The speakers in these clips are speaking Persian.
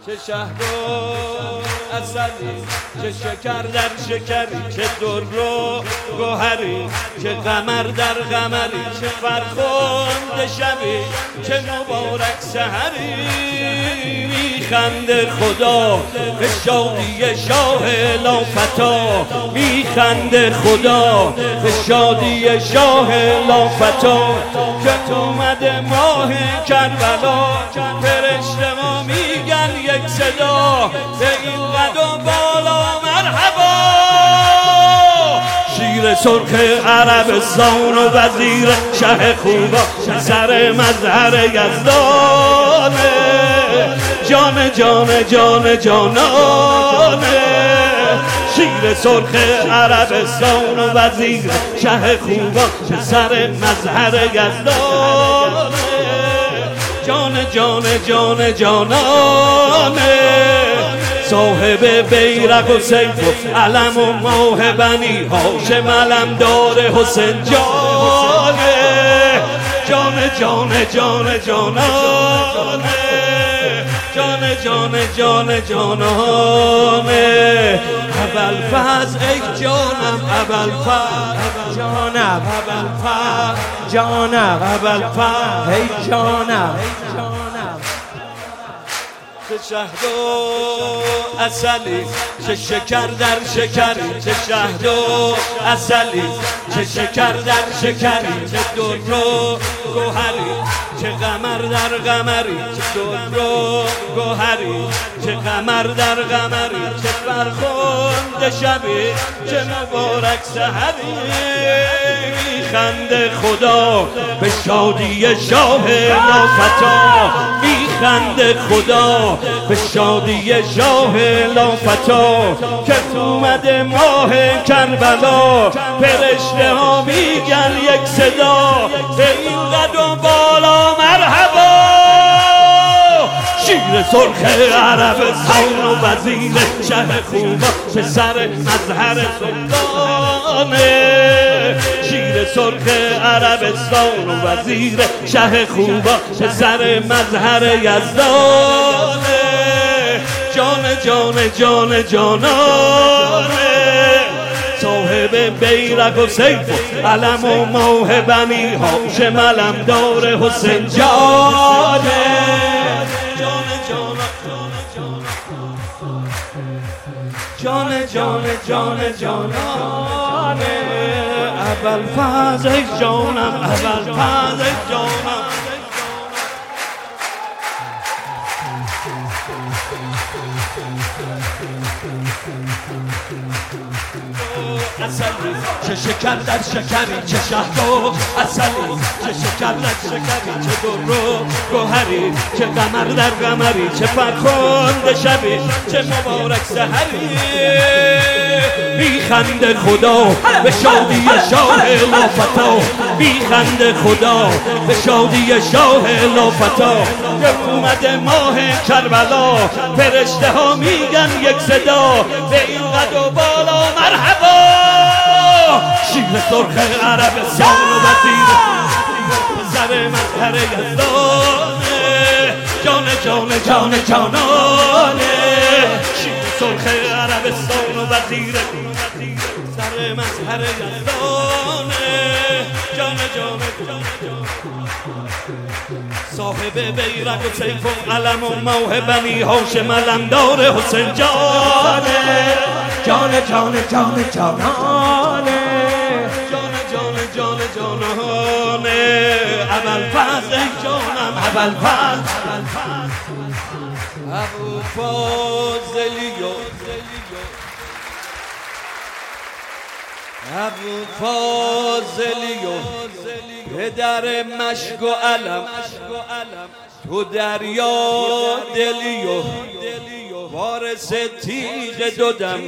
چه شهد و عسلی، چه شکر در شکری، چه در و گوهری، چه قمر در قمری، چه فرخنده شبی، چه مبارک سحری. میخنده خدا به شادی شاه لافتا، میخنده خدا به شادی شاه لافتا، که اومده ماه کربلا. فرشته ما میگن یک صدا، به این قد و بالا مرحبا. شیر سرخ عربستان و وزیر شه خوبا، سر مظهر یزدانه. جان جان جان جانانه، شیر سرخ عربستان و وزیر شه خوبا، سر مظهر یزدانه. جان جان جان جانانه، صاحب بیرق و سیف و علم و ماه بنی هاشم، علمدار حسین جانه. جان جان جان جانانه، جان جان جان جانانه. ابوالفضل ای جانم، ابوالفضل جانم، ابوالفضل جانم، ابوالفضل ای جانم. چه شهد و عسلی، چه شکر در شکری، چه شهد و عسلی، چه شکر در شکری، چه در و گوهری، چه قمر در قمری، چه در و گوهری، چه قمر در قمری، چه فرخنده شبی، چه مبارک سحری. میخنده خدا به شادی شاه لافتا، میخنده خدا به شادی شاه لافتا، که اومده ماه کربلا. فرشته ها میگن یک صدا، به این قد و بالا مرحبا. شیر سرخ عربستان و وزیر شه خوبا، پسر مظهر سلطانه. شیر سرخ عربستان و وزیر شه خوبا، پسر مظهر یزدانه. جان جان جان جانانه، صاحب بیرق و سیف و علم و ماه بنی هاشم، علمدار حسین جانه. جان جان جان جانانه، ابوالفضل ای جانم، ابوالفضل ای جانم. چه شکر در شکری، چه شهد و عسلی، چه شکر در شکری، چه در و گوهری، چه قمر در قمری، چه فرخنده شبی، چه مبارک سحری. میخنده خدا به شادی شاه لافتا، میخنده خدا به شادی شاه لافتا، که اومده ماه کربلا. فرشته ها میگن یک صدا، به این قد و بالا مرحبا. شیر سرخ عربستان و وزیر سر مظهر یزدانه. جان جان جان جانانه، شیر سرخ عربستان و وزیر سر مظهر یزدانه. جان جان جان صاحب بیرق و سیف و علم و ماه بنی هاشم، علمدار حسین جانه. جان جان جان جانانه، جان جان جان جانانه. ابوالفضل ای جانم، ابوالفضل، ابوالفضلیو، ابوالفضلیو، پدر مشک و علم، تو دریا دلیو، وارث تیغ دودم،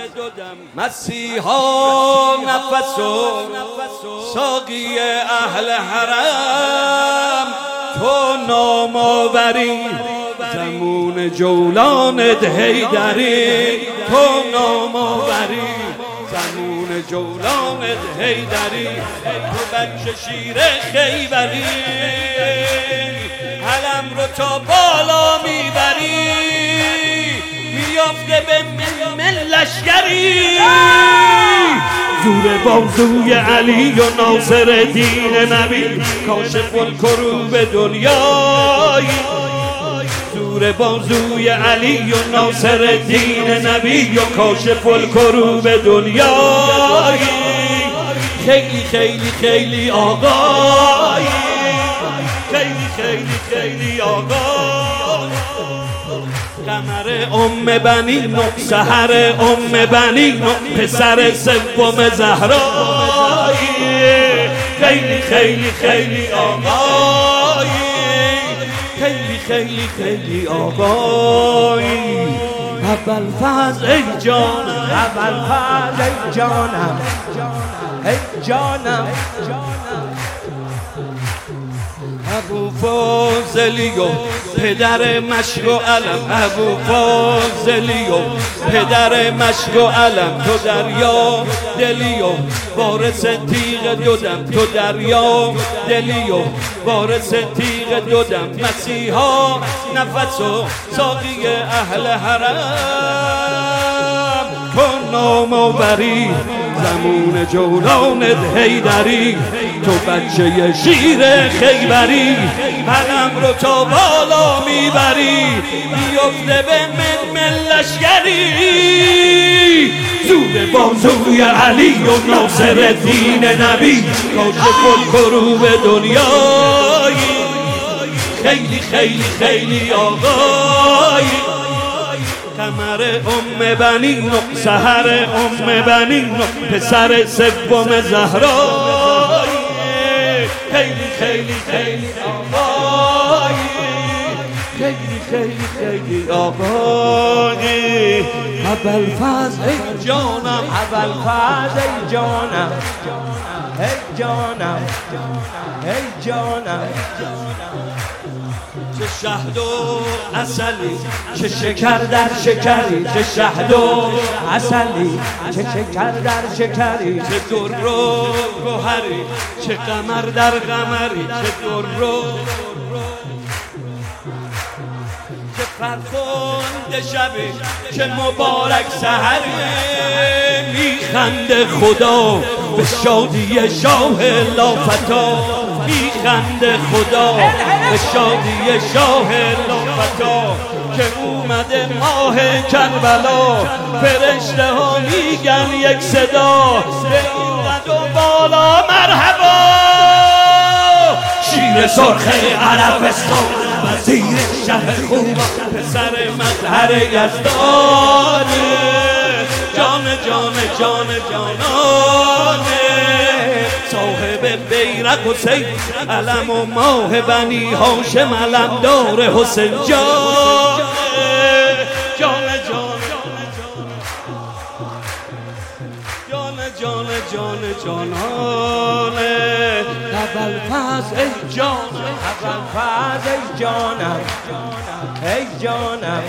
مسیحا نفس و ساقی اهل حرم. تو نامآوری زمون جولانت حیدری، تو نامآوری زمون جولانت حیدری. تو بچه شیر خیبری، علم رو تا بالا میبری. بیافته به من لشکری زور بازوی علی و ناصر دین نبی کاشف الکروب دنیایی زور بازوی علی و ناصر دین نبی و کاشف الکروب دنیایی خیلی خیلی خیلی آقایی خیلی خیلی خیلی آقایی قمر بنی سحر بنی پسر سوم زهرایی خیلی خیلی خیلی آقایی خیلی خیلی خیلی آقایی ابوالفضل ای جانم ابوالفضل ای جانم ای جانم ابوفاضلی و پدر مشک و علم ابوفاضلی و پدر مشک و علم تو دریا دلی و وارث تیغ دودم تو دریا دلی و وارث تیغ دودم مسیحا نفس و ساقی اهل حرم کن نام و بری زمون جولانت حیدری تو بچه شیر خیبری قلم رو تا بالا میبری بیفته به من لشکری زور بازوی علی و ناصر دین نبی کاشف الکروب دنیایی خیلی خیلی خیلی آقایی قمر بنی سحر بنی پسر سوم زهرایی خیلی خیلی خیلی آقایی خیلی خیلی خیلی آقایی ابوالفضل ای جانم ابوالفضل ای جانم ای جانم ای جانم چه شهد و عسلی چه شکر در شکری چه شهد و عسلی چه شکر در شکری چه در و گوهری چه قمر در قمری چه در و چه فرخنده شبی چه مبارک سحری میخنده خدا به شادی شاه لافتا میخنده خدا به شادی شاه لافتا که اومده ماه کربلا فرشته ها میگن یک صدا به این قد و بالا مرحبا شیر سرخ عربستان وزیر شهر خوبا پسر مظهر یزدانه جان جان جان جانانه صاحب بیرق حسین علم و ماه بنی هاشم علم دار حسین جان جان جان جان جان جان جانانه ابوالفضل ای جانم ابوالفضل ای جانم ای جانم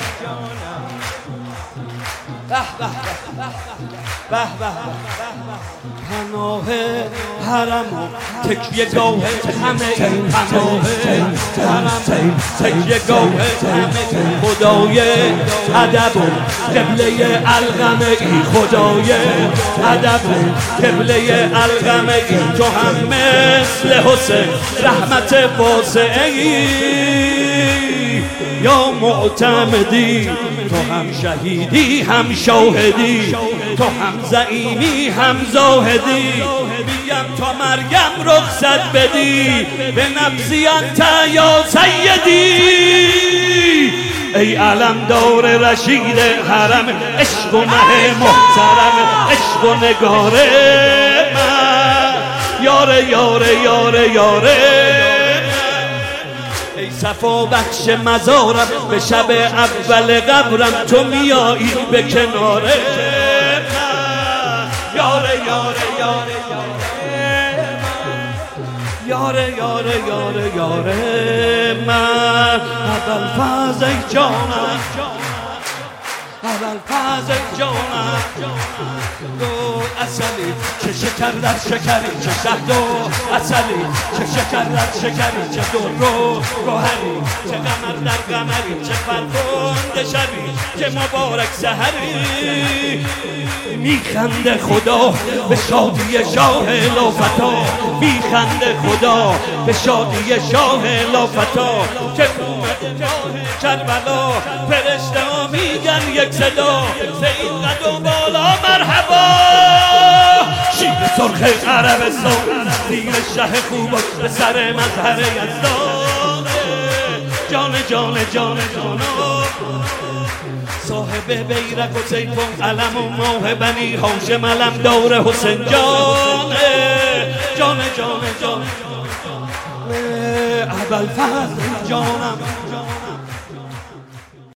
به به به پناه حرم و تکیه گاه همه این پناه حرم تکیه گاه همه خدای ادب و قبله الغم ای خدای ادب و قبله الغم ای تو هم مثل حسین رحمت واسعی یا معتمدی تو هم شهیدی هم شاهدی تو هم زعیمی هم زاهدی بیم تا مرگم رخصت بدی به نفسی انت یا سیدی ای علمدار رشید حرم عشق و مه محترم عشق و نگار من یاره یاره یاره یاره ای صفا بخش مزارم به شب اول قبرم تو میایی به کنار یاره یاره یاره یاره یاره یاره یاره من ابوالفضل ای جانم اول فاز جانم دو اصلی چه شکر در شکری چه شهد و اصلی چه شکر در شکری چه در و گوهری چه قمر در قمری چه فرخنده شبی چه مبارک سحری میخنده خدا به شادی شاه لافتا میخنده خدا به شادی شاه لافتا که اومد کربلا فرشته ها میگن یک صدا سید قد و بالا مرحبا شیر سرخ عربستان زیر شه خوب به سر مظهر یزدان جان جان جان جان صاحب بیرق و سیف و علم و ماه بنی هاشم علم دور حسین جان جان جان جان اول فضل جانم